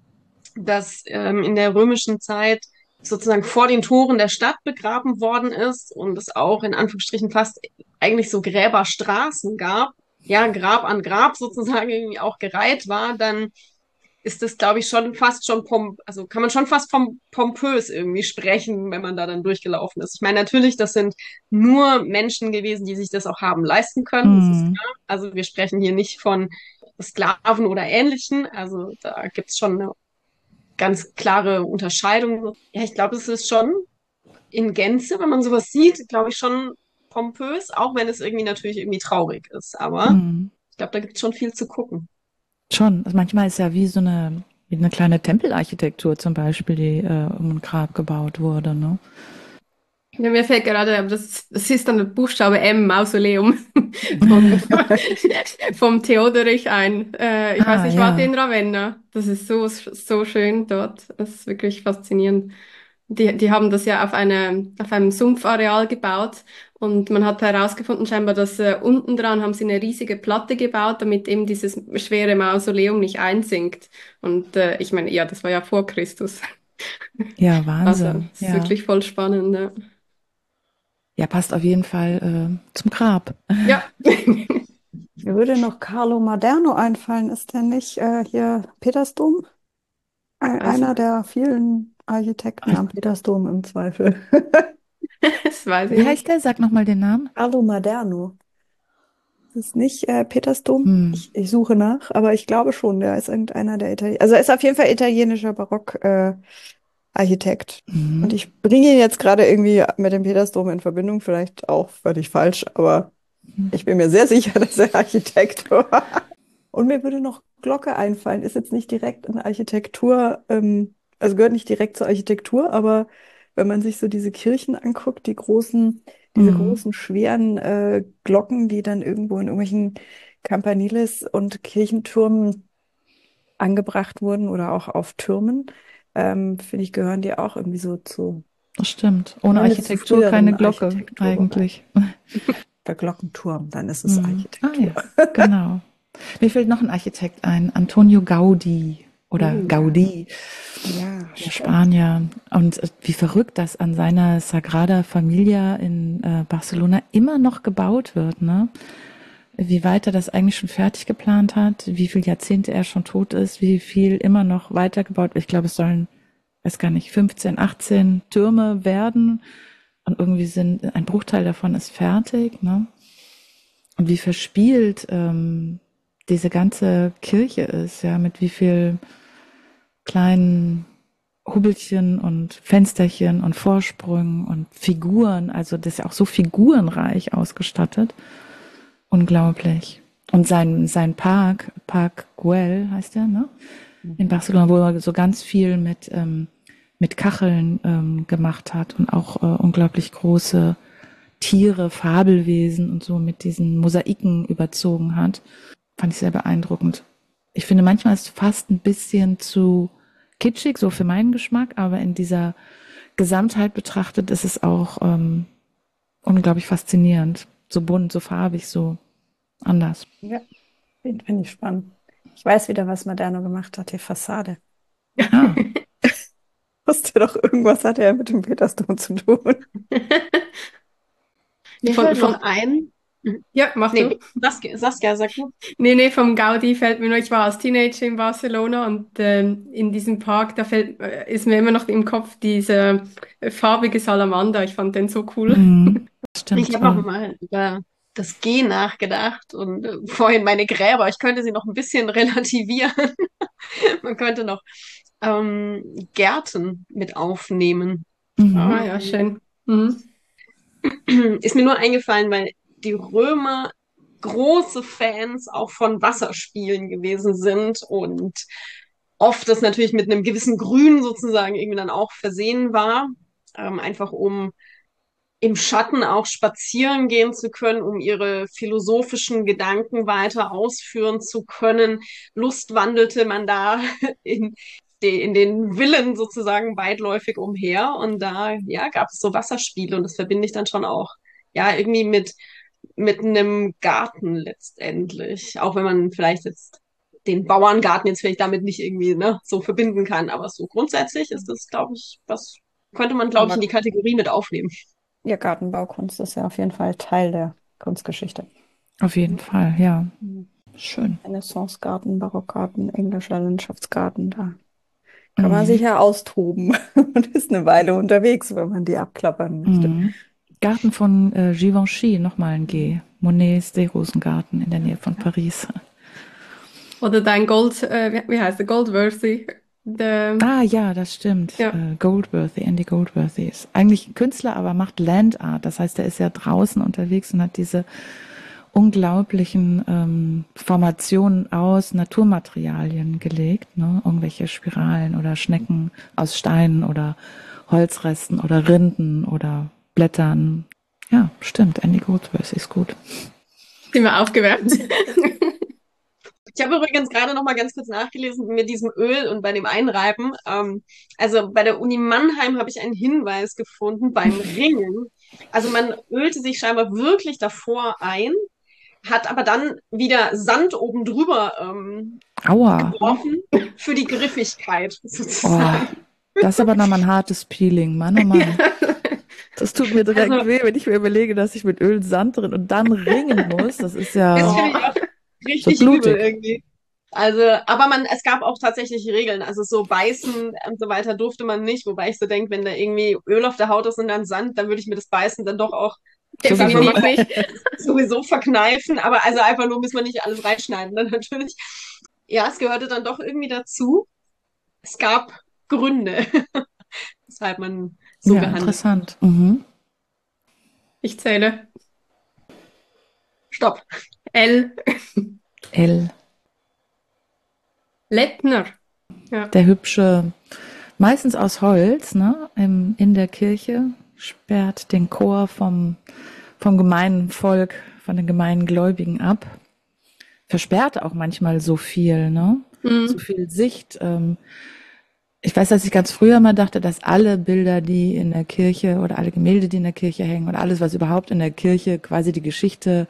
dass in der römischen Zeit sozusagen vor den Toren der Stadt begraben worden ist und es auch in Anführungsstrichen fast eigentlich so Gräberstraßen gab, ja, Grab an Grab sozusagen irgendwie auch gereiht war, dann ist das, glaube ich, schon fast schon also kann man schon fast vom pompös irgendwie sprechen, wenn man da dann durchgelaufen ist. Ich meine, natürlich, das sind nur Menschen gewesen, die sich das auch haben leisten können, das ist Mhm. klar. Also wir sprechen hier nicht von Sklaven oder Ähnlichen. Also da gibt es schon eine ganz klare Unterscheidung. Ja, ich glaube, es ist schon in Gänze, wenn man sowas sieht, glaube ich, schon pompös, auch wenn es irgendwie natürlich irgendwie traurig ist. Aber Mhm. ich glaube, da gibt es schon viel zu gucken. Schon. Also manchmal ist ja wie eine kleine Tempelarchitektur zum Beispiel, die um ein Grab gebaut wurde, ne? Ja, mir fällt gerade, aber das ist dann der Buchstabe M, Mausoleum, von, vom Theodorich ein. Ich weiß Ah, nicht, wart ihr ja. in Ravenna? Das ist so schön dort. Das ist wirklich faszinierend. Die haben das ja auf einem Sumpfareal gebaut und man hat herausgefunden scheinbar, dass unten dran haben sie eine riesige Platte gebaut, damit eben dieses schwere Mausoleum nicht einsinkt. Und ich meine, ja, das war ja vor Christus. Ja, Also, Wahnsinn. es ist Ja. wirklich voll spannend. Ja. Ja, passt auf jeden Fall zum Grab. Ja. Mir würde noch Carlo Maderno einfallen. Ist der nicht hier Petersdom? Weiß ich, Einer der vielen Architekten am Petersdom im Zweifel. das weiß ich Wie heißt nicht. der? Sag nochmal den Namen. Carlo Maderno. Das ist nicht Petersdom. Hm. Ich suche nach, aber ich glaube schon, der ist irgendeiner der Italiener. Also er ist auf jeden Fall italienischer Barock-Architekt. Und Mhm. ich bringe ihn jetzt gerade irgendwie mit dem Petersdom in Verbindung, vielleicht auch völlig falsch, aber ich bin mir sehr sicher, dass er Architekt war. Und mir würde noch Glocke einfallen. Ist jetzt nicht direkt in Architektur, also gehört nicht direkt zur Architektur, aber wenn man sich so diese Kirchen anguckt, diese Mhm. großen, schweren Glocken, die dann irgendwo in irgendwelchen Campaniles und Kirchtürmen angebracht wurden oder auch auf Türmen, finde ich, gehören die auch irgendwie so zu, Das stimmt. Ohne zumindest zu Architektur keine früheren Glocke Architekturbereichen. eigentlich. Der Glockenturm, dann ist es Mhm. Ah Architektur. ja, genau. Mir fällt noch ein Architekt ein, Antonio Gaudi oder Ja, Gaudí, ja, der stimmt. Spanier. Und wie verrückt, dass an seiner Sagrada Familia in Barcelona immer noch gebaut wird, ne? Wie weit er das eigentlich schon fertig geplant hat, wie viele Jahrzehnte er schon tot ist, wie viel immer noch weitergebaut wird. Ich glaube, es sollen, weiß gar nicht, 15, 18 Türme werden und irgendwie ein Bruchteil davon ist fertig, ne? Und wie verspielt diese ganze Kirche ist, ja, mit wie viel kleinen Hubbelchen und Fensterchen und Vorsprüngen und Figuren. Also das ist ja auch so figurenreich ausgestattet. Unglaublich. Und sein Park Güell heißt der, ne? In Barcelona, wo er so ganz viel mit Kacheln gemacht hat und auch unglaublich große Tiere, Fabelwesen und so mit diesen Mosaiken überzogen hat. Fand ich sehr beeindruckend. Ich finde, manchmal ist es fast ein bisschen zu kitschig, so für meinen Geschmack, aber in dieser Gesamtheit betrachtet ist es auch unglaublich faszinierend. So bunt, so farbig, so anders. Ja, den finde ich spannend. Ich weiß wieder, was Moderno gemacht hat, die Fassade. Ah, Wusste doch, irgendwas hat er mit dem Petersdom zu tun. Mir Von, fällt noch von, ein, ja, mach nee, du. Saskia, sag du. Nee, vom Gaudi fällt mir nur, ich war als Teenager in Barcelona und in diesem Park, ist mir immer noch im Kopf diese farbige Salamander. Ich fand den so cool. mhm. Stimmt, Ich habe auch toll. mal über das G nachgedacht und vorhin meine Gräber. Ich könnte sie noch ein bisschen relativieren. Man könnte noch Gärten mit aufnehmen. Ah Mhm. ja, schön. Mhm. Ist mir nur eingefallen, weil die Römer große Fans auch von Wasserspielen gewesen sind und oft das natürlich mit einem gewissen Grün sozusagen irgendwie dann auch versehen war, einfach um im Schatten auch spazieren gehen zu können, um ihre philosophischen Gedanken weiter ausführen zu können. Lustwandelte man da in, in den Villen sozusagen weitläufig umher und da ja, gab es so Wasserspiele und das verbinde ich dann schon auch ja irgendwie mit einem Garten letztendlich, auch wenn man vielleicht jetzt den Bauerngarten jetzt vielleicht damit nicht irgendwie ne, so verbinden kann, aber so grundsätzlich ist das, glaube ich, was könnte man, glaube ich, in Aber die Kategorie mit aufnehmen. ja, Gartenbaukunst ist ja auf jeden Fall Teil der Kunstgeschichte. Auf jeden Fall, ja. Mhm. Schön. Renaissancegarten, Barockgarten, englischer Landschaftsgarten, da kann man sich Mhm. ja austoben und ist eine Weile unterwegs, wenn man die abklappern möchte. Mhm. Garten von Givenchy, nochmal ein G. Monets Seerosengarten in der Nähe von Paris. Oder dein Gold, wie heißt der? Goldworthy. Der, Ah ja, das stimmt. ja. Goldworthy, Andy Goldworthy ist eigentlich ein Künstler, aber macht Land Art. Das heißt, er ist ja draußen unterwegs und hat diese unglaublichen Formationen aus Naturmaterialien gelegt, ne? Irgendwelche Spiralen oder Schnecken aus Steinen oder Holzresten oder Rinden oder Blättern. Ja, stimmt. Andy Goldworthy ist gut. Sind wir aufgewärmt. Ich habe übrigens gerade noch mal ganz kurz nachgelesen mit diesem Öl und bei dem Einreiben. Also bei der Uni Mannheim habe ich einen Hinweis gefunden beim Ringen. Also man ölte sich scheinbar wirklich davor ein, hat aber dann wieder Sand oben drüber Aua. geworfen für die Griffigkeit Oh, sozusagen. das ist aber nochmal ein hartes Peeling. Mann, oh Mann. Das tut mir direkt Also weh, wenn ich mir überlege, dass ich mit Öl und Sand drin und dann ringen muss. Das ist das ja finde ich Oh. auch so richtig übel blutig. irgendwie. Also, aber es gab auch tatsächlich Regeln. Also so beißen und so weiter durfte man nicht, wobei ich so denke, wenn da irgendwie Öl auf der Haut ist und dann Sand, dann würde ich mir das Beißen dann doch auch, sagen wir Sowieso. Definitiv mal, nicht. sowieso verkneifen. Aber also einfach nur müssen wir nicht alles reinschneiden, dann natürlich. Ja, es gehörte dann doch irgendwie dazu. Es gab Gründe, weshalb man so Ja, gehandelt. interessant. Mhm. Ich zähle. Stopp. L. L, Lettner. Ja. der hübsche, meistens aus Holz, ne, in der Kirche, sperrt den Chor vom gemeinen Volk, von den gemeinen Gläubigen ab. Versperrt auch manchmal so viel, ne? So Mhm. viel Sicht. Ich weiß, dass ich ganz früher mal dachte, dass alle Bilder, die in der Kirche oder alle Gemälde, die in der Kirche hängen oder alles, was überhaupt in der Kirche quasi die Geschichte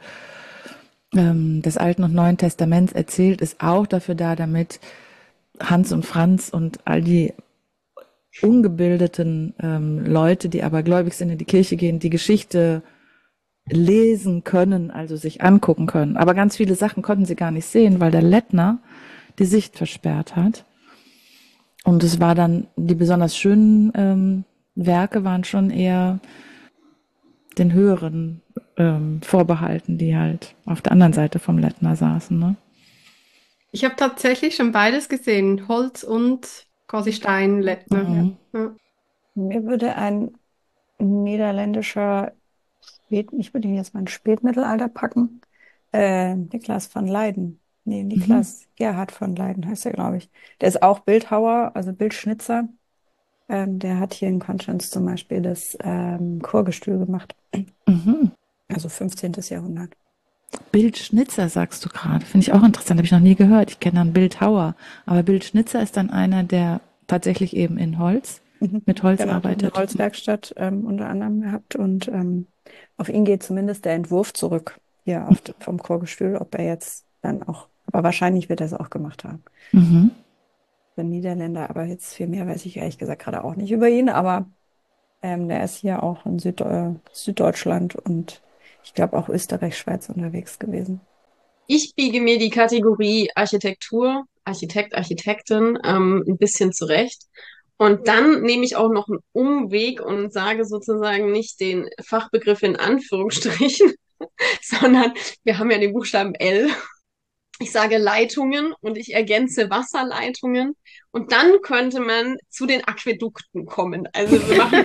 des Alten und Neuen Testaments erzählt, ist auch dafür da, damit Hans und Franz und all die ungebildeten Leute, die aber gläubig sind, in die Kirche gehen, die Geschichte lesen können, also sich angucken können. Aber ganz viele Sachen konnten sie gar nicht sehen, weil der Lettner die Sicht versperrt hat. Und es war dann, die besonders schönen Werke waren schon eher den höheren vorbehalten, die halt auf der anderen Seite vom Lettner saßen. Ne? Ich habe tatsächlich schon beides gesehen. Holz und quasi Stein, Lettner. Mhm. Ja. Mir würde ein niederländischer ich würde ihn jetzt mal ins Spätmittelalter packen. Niklas von Leyden. Nee, Mhm. Niklas Gerhard von Leyden heißt er, glaube ich. Der ist auch Bildhauer, also Bildschnitzer. Der hat hier in Konstanz zum Beispiel das Chorgestühl gemacht. Mhm. Also 15. Jahrhundert. Bildschnitzer sagst du gerade. Finde ich auch interessant, habe ich noch nie gehört. Ich kenne dann Bildhauer. Aber Bildschnitzer ist dann einer, der tatsächlich eben in Holz, Mhm. mit Holz Genau, der hat eine arbeitet. Holzwerkstatt unter anderem gehabt und auf ihn geht zumindest der Entwurf zurück hier auf vom Chorgestühl, ob er jetzt dann auch, aber wahrscheinlich wird er es auch gemacht haben. Mhm. Der Niederländer, aber jetzt viel mehr weiß ich ehrlich gesagt gerade auch nicht über ihn, aber der ist hier auch in Süddeutschland und ich glaube auch Österreich, Schweiz unterwegs gewesen. Ich biege mir die Kategorie Architektur, Architekt, Architektin ein bisschen zurecht. Und dann nehme ich auch noch einen Umweg und sage sozusagen nicht den Fachbegriff in Anführungsstrichen, sondern wir haben ja den Buchstaben L. Ich sage Leitungen und ich ergänze Wasserleitungen und dann könnte man zu den Aquädukten kommen. Also wir machen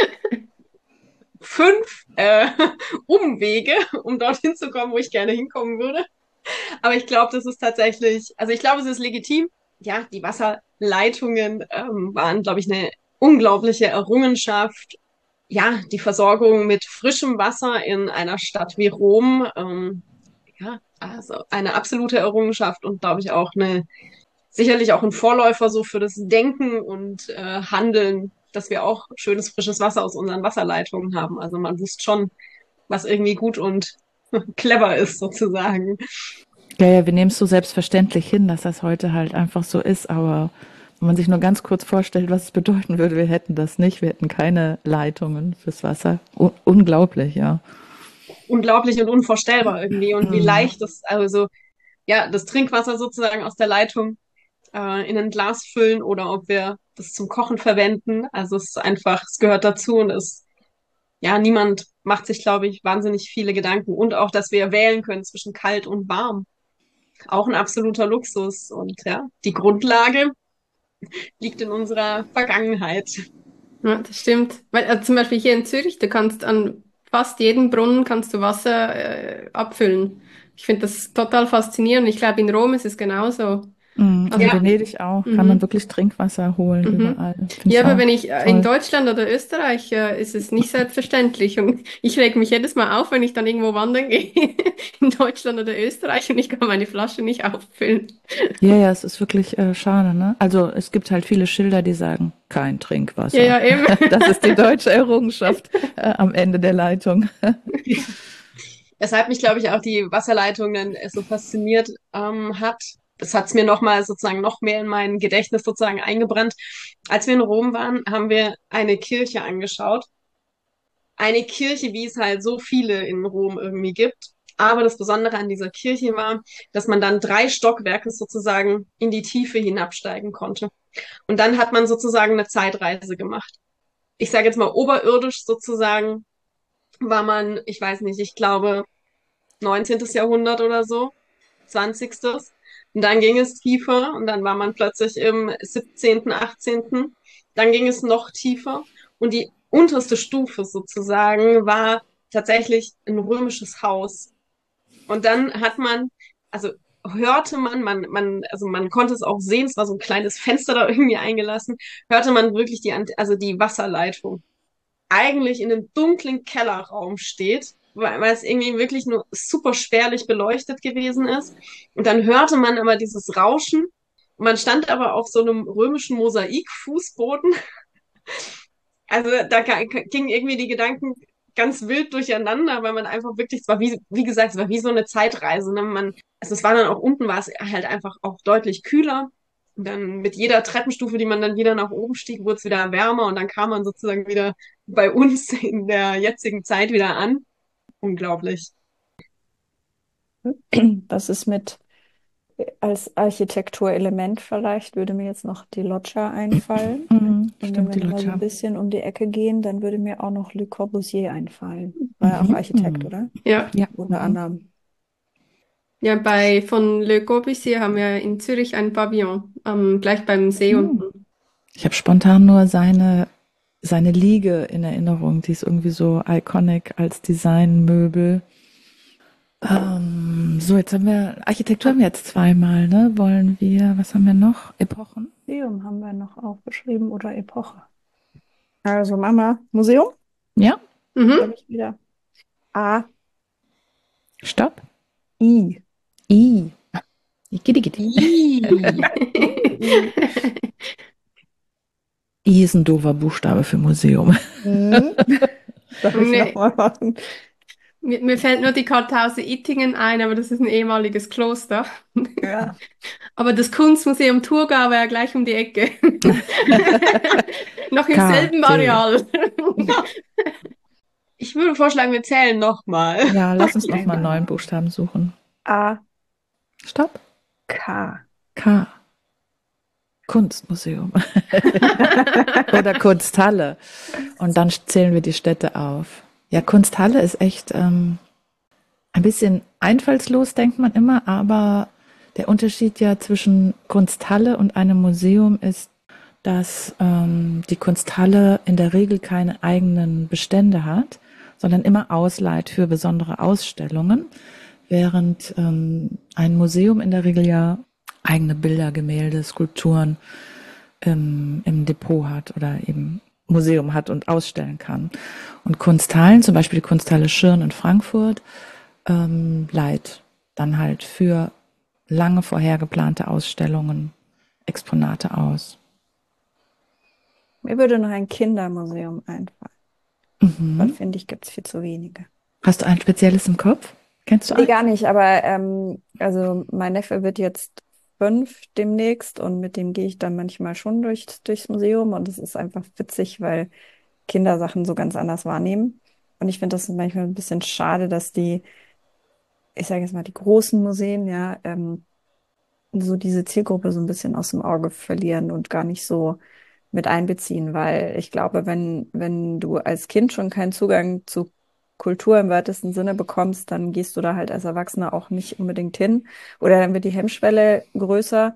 5 Umwege, um dorthin zu kommen, wo ich gerne hinkommen würde. Aber ich glaube, das ist tatsächlich, also ich glaube, es ist legitim. Ja, die Wasserleitungen waren, glaube ich, eine unglaubliche Errungenschaft. Ja, die Versorgung mit frischem Wasser in einer Stadt wie Rom, ja, also eine absolute Errungenschaft und glaube ich auch sicherlich auch ein Vorläufer so für das Denken und Handeln, dass wir auch schönes frisches Wasser aus unseren Wasserleitungen haben. Also man wusste schon, was irgendwie gut und clever ist sozusagen. Ja, wir nehmen es so selbstverständlich hin, dass das heute halt einfach so ist, aber wenn man sich nur ganz kurz vorstellt, was es bedeuten würde, wir hätten das nicht, wir hätten keine Leitungen fürs Wasser. Unglaublich, ja. Unglaublich und unvorstellbar irgendwie und wie leicht das, also ja, das Trinkwasser sozusagen aus der Leitung in ein Glas füllen oder ob wir das zum Kochen verwenden. Also es ist einfach, es gehört dazu und ja, niemand macht sich, glaube ich, wahnsinnig viele Gedanken. Und auch, dass wir wählen können zwischen kalt und warm. Auch ein absoluter Luxus. Und ja, die Grundlage liegt in unserer Vergangenheit. Ja, das stimmt. Weil, zum Beispiel hier in Zürich, du kannst an fast jedem Brunnen kannst du Wasser abfüllen. Ich finde das total faszinierend. Ich glaube, in Rom ist es genauso. Und in Also, Venedig auch, kann man wirklich Trinkwasser holen überall. Find ja, ich aber auch wenn ich in toll. Deutschland oder Österreich, ist es nicht selbstverständlich. Und ich reg mich jedes Mal auf, wenn ich dann irgendwo wandern gehe, in Deutschland oder Österreich, und ich kann meine Flasche nicht auffüllen. Ja, es ist wirklich schade, ne? Also es gibt halt viele Schilder, die sagen, kein Ja, Trinkwasser. ja, eben. Das ist die deutsche Errungenschaft am Ende der Leitung. Weshalb mich, glaube ich, auch die Wasserleitung dann so fasziniert hat. Das hat es mir nochmal sozusagen noch mehr in mein Gedächtnis sozusagen eingebrannt. Als wir in Rom waren, haben wir eine Kirche angeschaut. Eine Kirche, wie es halt so viele in Rom irgendwie gibt. Aber das Besondere an dieser Kirche war, dass man dann 3 Stockwerke sozusagen in die Tiefe hinabsteigen konnte. Und dann hat man sozusagen eine Zeitreise gemacht. Ich sage jetzt mal oberirdisch sozusagen war man, ich weiß nicht, ich glaube 19. Jahrhundert oder so, 20. Und dann ging es tiefer und dann war man plötzlich im 17., 18. Dann ging es noch tiefer und die unterste Stufe sozusagen war tatsächlich ein römisches Haus. Und dann hat man, also hörte also man konnte es auch sehen, es war so ein kleines Fenster da irgendwie eingelassen, hörte man wirklich also die Wasserleitung eigentlich in einem dunklen Kellerraum steht, weil es irgendwie wirklich nur super spärlich beleuchtet gewesen ist. Und dann hörte man aber dieses Rauschen. Man stand aber auf so einem römischen Mosaikfußboden. Also da gingen irgendwie die Gedanken ganz wild durcheinander, weil man einfach wirklich, es war wie gesagt, es war wie so eine Zeitreise. Ne? Also es war dann auch unten, war es halt einfach auch deutlich kühler. Und dann mit jeder Treppenstufe, die man dann wieder nach oben stieg, wurde es wieder wärmer und dann kam man sozusagen wieder bei uns in der jetzigen Zeit wieder an. Unglaublich. Was ist mit als Architekturelement vielleicht, würde mir jetzt noch die Loggia einfallen. Und wenn Stimmt, die wir mal so ein Loggia. bisschen um die Ecke gehen, dann würde mir auch noch Le Corbusier einfallen. War ja auch Architekt, oder? Ja. Ja. Unter anderem. Ja, von Le Corbusier haben wir in Zürich ein Pavillon, gleich beim See unten. Ich habe spontan nur seine Liege in Erinnerung, die ist irgendwie so iconic als Designmöbel. So, jetzt haben wir, Architektur haben wir jetzt zweimal, ne? Wollen wir, was haben wir noch? Epochen? Museum haben wir noch aufgeschrieben oder Epoche. Also Mama, Museum, Ja, habe ich wieder. A, stopp. I. I. Gitti. I ist ein doofer Buchstabe für Museum. Darf ich Nee. nochmal machen? Mir fällt nur die Kartause Ittingen ein, aber das ist ein ehemaliges Kloster. Ja. Aber das Kunstmuseum Thurgau wäre gleich um die Ecke. Noch im KT. selben Areal. Ich würde vorschlagen, wir zählen nochmal. Ja, lass uns nochmal einen neuen Buchstaben suchen. A, Stopp. K. K. Kunstmuseum. Oder Kunsthalle. Und dann zählen wir die Städte auf. Ja, Kunsthalle ist echt, Ein bisschen einfallslos denkt man immer, aber der Unterschied ja zwischen Kunsthalle und einem Museum ist, dass die Kunsthalle in der Regel keine eigenen Bestände hat, sondern immer ausleiht für besondere Ausstellungen, während ein Museum in der Regel ja eigene Bilder, Gemälde, Skulpturen im Depot hat oder eben Museum hat und ausstellen kann. Und Kunsthallen, zum Beispiel die Kunsthalle Schirn in Frankfurt, leiht dann halt für lange vorher geplante Ausstellungen Exponate aus. Mir würde noch ein Kindermuseum einfallen. Weil, finde ich, gibt es viel zu wenige. Hast du ein spezielles im Kopf? Kennst du Nee, eins? gar nicht, aber also mein Neffe wird jetzt 5 demnächst und mit dem gehe ich dann manchmal schon durchs Museum und es ist einfach witzig, weil Kinder Sachen so ganz anders wahrnehmen. Und ich finde das manchmal ein bisschen schade, dass ich sage jetzt mal, die großen Museen, ja, so diese Zielgruppe so ein bisschen aus dem Auge verlieren und gar nicht so mit einbeziehen, weil ich glaube, wenn du als Kind schon keinen Zugang zu Kultur im weitesten Sinne bekommst, dann gehst du da halt als Erwachsener auch nicht unbedingt hin. Oder dann wird die Hemmschwelle größer.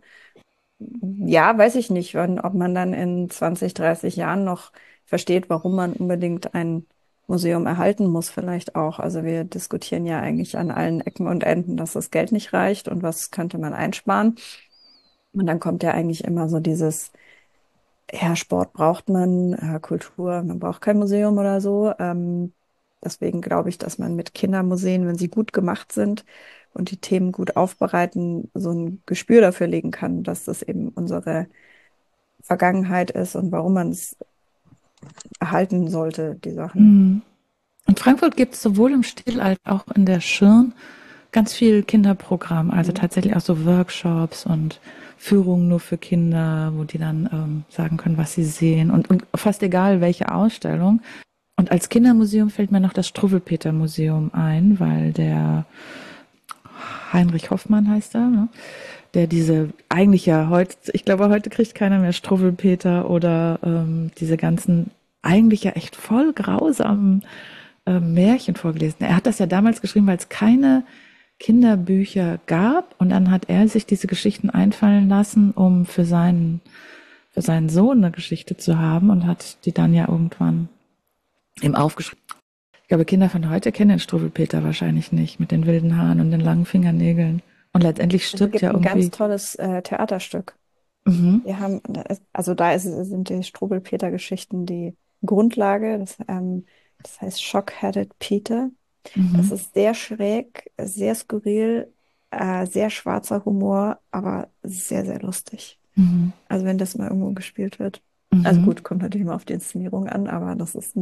Ja, weiß ich nicht, ob man dann in 20, 30 Jahren noch versteht, warum man unbedingt ein Museum erhalten muss, vielleicht auch. Also wir diskutieren ja eigentlich an allen Ecken und Enden, dass das Geld nicht reicht und was könnte man einsparen. Und dann kommt ja eigentlich immer so dieses, ja, Sport braucht man, Kultur, man braucht kein Museum oder so. Deswegen glaube ich, dass man mit Kindermuseen, wenn sie gut gemacht sind und die Themen gut aufbereiten, so ein Gespür dafür legen kann, dass das eben unsere Vergangenheit ist und warum man es erhalten sollte, die Sachen. In Frankfurt gibt es sowohl im Still als auch in der Schirn ganz viel Kinderprogramm, also tatsächlich auch so Workshops und Führungen nur für Kinder, wo die dann sagen können, was sie sehen und fast egal welche Ausstellung. Und als Kindermuseum fällt mir noch das Struwwelpeter-Museum ein, weil der Heinrich Hoffmann heißt er, ne? Der diese eigentlich ja heute, ich glaube, heute kriegt keiner mehr Struwwelpeter oder diese ganzen eigentlich ja echt voll grausamen Märchen vorgelesen. Er hat das ja damals geschrieben, weil es keine Kinderbücher gab und dann hat er sich diese Geschichten einfallen lassen, um für seinen Sohn eine Geschichte zu haben und hat die dann ja irgendwann ihm aufgeschrieben. Ich glaube, Kinder von heute kennen den Struwwelpeter wahrscheinlich nicht mit den wilden Haaren und den langen Fingernägeln. Und letztendlich Es stirbt gibt ja ein ganz irgendwie. tolles Theaterstück. Wir haben, sind die Struwwelpeter-Geschichten die Grundlage. Das heißt Shock-Headed Peter. Das ist sehr schräg, sehr skurril, sehr schwarzer Humor, aber sehr, sehr lustig. Also wenn das mal irgendwo gespielt wird. Also gut, kommt natürlich immer auf die Inszenierung an, aber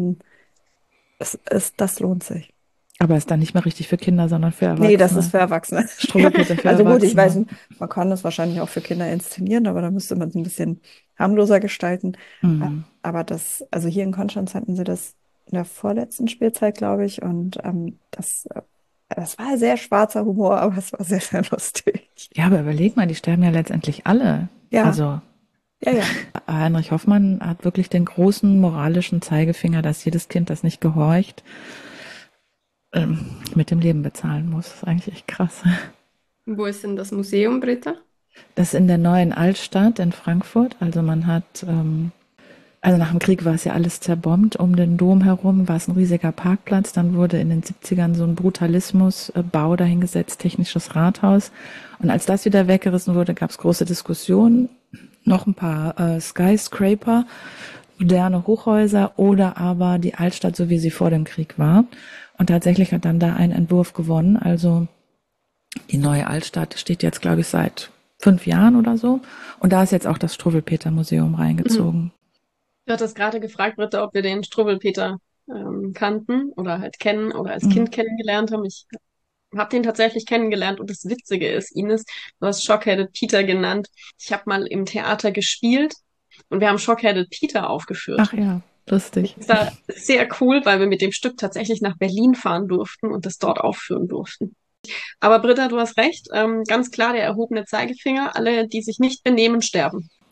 das lohnt sich. Aber ist dann nicht mehr richtig für Kinder, sondern für Nee, das ist Erwachsene. für Erwachsene. Struwwelpeter für Also gut, ich weiß, Erwachsene. man kann das wahrscheinlich auch für Kinder inszenieren, aber da müsste man es ein bisschen harmloser gestalten. Aber also hier in Konstanz hatten sie das in der vorletzten Spielzeit, glaube ich, und das war sehr schwarzer Humor, aber es war sehr, sehr lustig. Ja, aber überleg mal, die sterben ja letztendlich alle. Ja. Also Ja. Heinrich Hoffmann hat wirklich den großen moralischen Zeigefinger, dass jedes Kind, das nicht gehorcht, mit dem Leben bezahlen muss. Das ist eigentlich echt krass. Wo ist denn das Museum, Britta? Das ist in der neuen Altstadt in Frankfurt. Also man hat, also nach dem Krieg war es ja alles zerbombt. Um den Dom herum war es ein riesiger Parkplatz. Dann wurde in den 70ern so ein Brutalismusbau dahingesetzt, technisches Rathaus. Und als das wieder weggerissen wurde, gab es große Diskussionen. Noch ein paar Skyscraper, moderne Hochhäuser oder aber die Altstadt, so wie sie vor dem Krieg war. Und tatsächlich hat dann da ein Entwurf gewonnen. Also die neue Altstadt steht jetzt, glaube ich, seit 5 Jahren oder so. Und da ist jetzt auch das Struwwelpeter-Museum reingezogen. Du hattest gerade gefragt, Britta, ob wir den Struwwelpeter kannten oder halt kennen oder als Kind kennengelernt haben. Ich habe den tatsächlich kennengelernt und das Witzige ist, Ines, du hast Shock-Headed Peter genannt. Ich habe mal im Theater gespielt und wir haben Shock-Headed Peter aufgeführt. Ach ja, lustig. Das war sehr cool, weil wir mit dem Stück tatsächlich nach Berlin fahren durften und das dort aufführen durften. Aber Britta, du hast recht, ganz klar der erhobene Zeigefinger, alle, die sich nicht benehmen, sterben.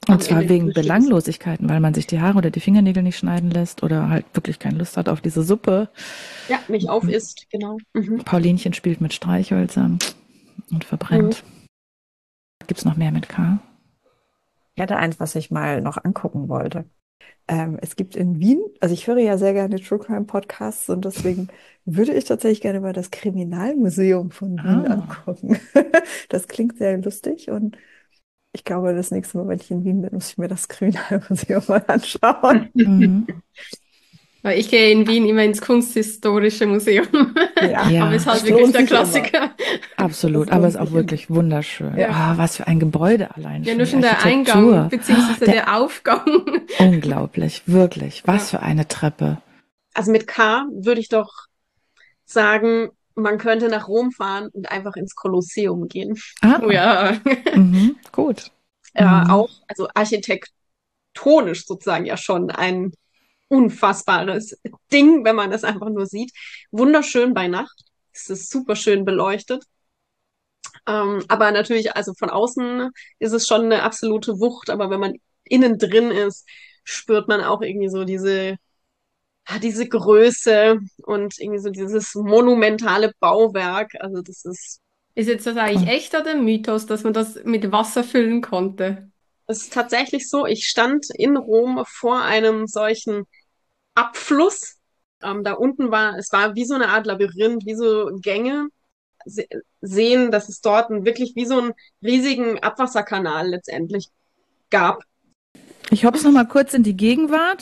Und zwar wegen Belanglosigkeiten, weil man sich die Haare oder die Fingernägel nicht schneiden lässt oder halt wirklich keine Lust hat auf diese Suppe. Ja, nicht aufisst, genau. Paulinchen spielt mit Streichhölzern und verbrennt. Gibt es noch mehr mit K? Ich hatte eins, was ich mal noch angucken wollte. Es gibt in Wien, also ich höre ja sehr gerne True Crime Podcasts und deswegen würde ich tatsächlich gerne mal das Kriminalmuseum von Wien angucken. Das klingt sehr lustig und ich glaube, das nächste Mal, wenn ich in Wien bin, muss ich mir das Kriminalmuseum mal anschauen. Weil ich gehe in Wien immer ins Kunsthistorische Museum. Ja, aber es ist halt das wirklich lohnt der sich immer. Klassiker. Absolut, Das aber lohnt es ist auch sich wirklich wunderschön. Ja. Was für ein Gebäude allein Ja, schon. nur Die schon der Architektur. Eingang, beziehungsweise der Aufgang. Unglaublich, wirklich. Was für eine Treppe. Also mit K würde ich doch sagen, man könnte nach Rom fahren und einfach ins Kolosseum gehen. Oh ja. Gut. Auch, also architektonisch sozusagen ja schon ein unfassbares Ding, wenn man das einfach nur sieht. Wunderschön bei Nacht. Es ist super schön beleuchtet. Aber natürlich, also von außen ist es schon eine absolute Wucht, aber wenn man innen drin ist, spürt man auch irgendwie so diese Größe und irgendwie so dieses monumentale Bauwerk. Also das ist Ist das eigentlich echt oder Mythos, dass man das mit Wasser füllen konnte? Es ist tatsächlich so, ich stand in Rom vor einem solchen Abfluss. Da unten es war wie so eine Art Labyrinth, wie so Gänge. Sehen, dass es dort wirklich wie so einen riesigen Abwasserkanal letztendlich gab. Ich hopse noch mal kurz in die Gegenwart.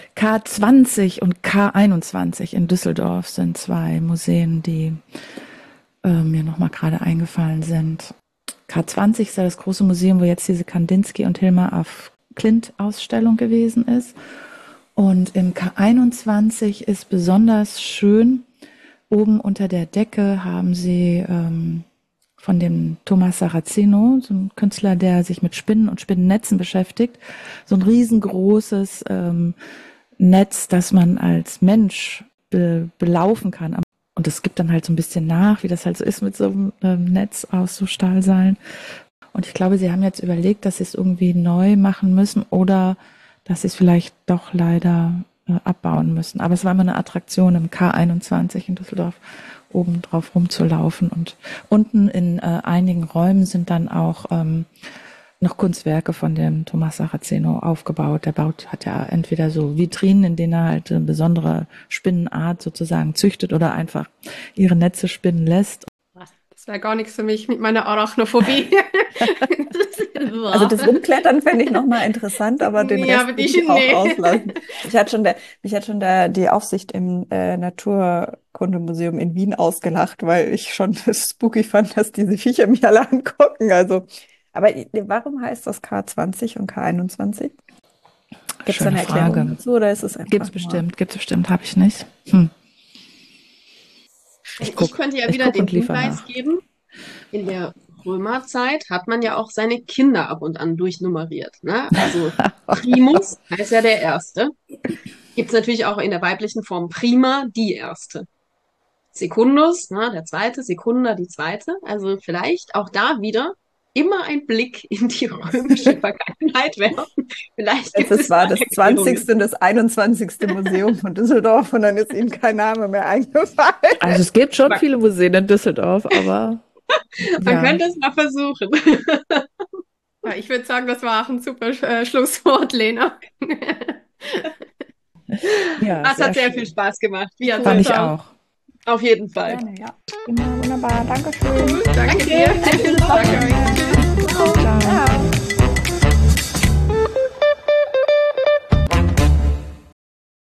K20 und K21 in Düsseldorf sind zwei Museen, die mir noch mal gerade eingefallen sind. K20 ist ja das große Museum, wo jetzt diese Kandinsky und Hilma af Klint Ausstellung gewesen ist. Und im K21 ist besonders schön, oben unter der Decke haben sie von dem Thomas Saraceno, so ein Künstler, der sich mit Spinnen und Spinnennetzen beschäftigt, so ein riesengroßes Netz, das man als Mensch belaufen kann. Und es gibt dann halt so ein bisschen nach, wie das halt so ist mit so einem Netz aus so Stahlseilen. Und ich glaube, sie haben jetzt überlegt, dass sie es irgendwie neu machen müssen oder dass sie es vielleicht doch leider abbauen müssen. Aber es war immer eine Attraktion im K21 in Düsseldorf, oben drauf rumzulaufen. Und unten in einigen Räumen sind dann auch noch Kunstwerke von dem Thomas Saraceno aufgebaut. Der hat ja entweder so Vitrinen, in denen er halt eine besondere Spinnenart sozusagen züchtet oder einfach ihre Netze spinnen lässt. Das wäre gar nichts für mich mit meiner Arachnophobie. Also das Rumklettern fände ich nochmal interessant, aber den Rest würde ich auch auslassen. Mich hat schon die Aufsicht im Naturkundemuseum in Wien ausgelacht, weil ich schon das spooky fand, dass diese Viecher mich alle angucken. Also, aber warum heißt das K20 und K21? Gibt es da eine Erklärung dazu oder ist es einfach Gibt's bestimmt, habe ich nicht. Ich könnte ja wieder den Hinweis geben. In der Römerzeit hat man ja auch seine Kinder ab und an durchnummeriert. Ne? Also Primus heißt ja der Erste. Gibt es natürlich auch in der weiblichen Form Prima, die Erste. Secundus, ne, der Zweite, Secunda, die Zweite. Also vielleicht auch da wieder immer ein Blick in die römische Vergangenheit werfen. Vielleicht gibt es war das 20. und das 21. Museum von Düsseldorf und dann ist Ihnen kein Name mehr eingefallen. Also es gibt schon viele Museen in Düsseldorf, aber man könnte es mal versuchen. Ja, ich würde sagen, das war auch ein super Schlusswort, Lena. Ja, das hat sehr viel Spaß gemacht. Fand ich auch. Auf jeden Fall. Gerne, ja. Wunderbar, danke schön. Danke dir. Danke. Tschüss. Ciao.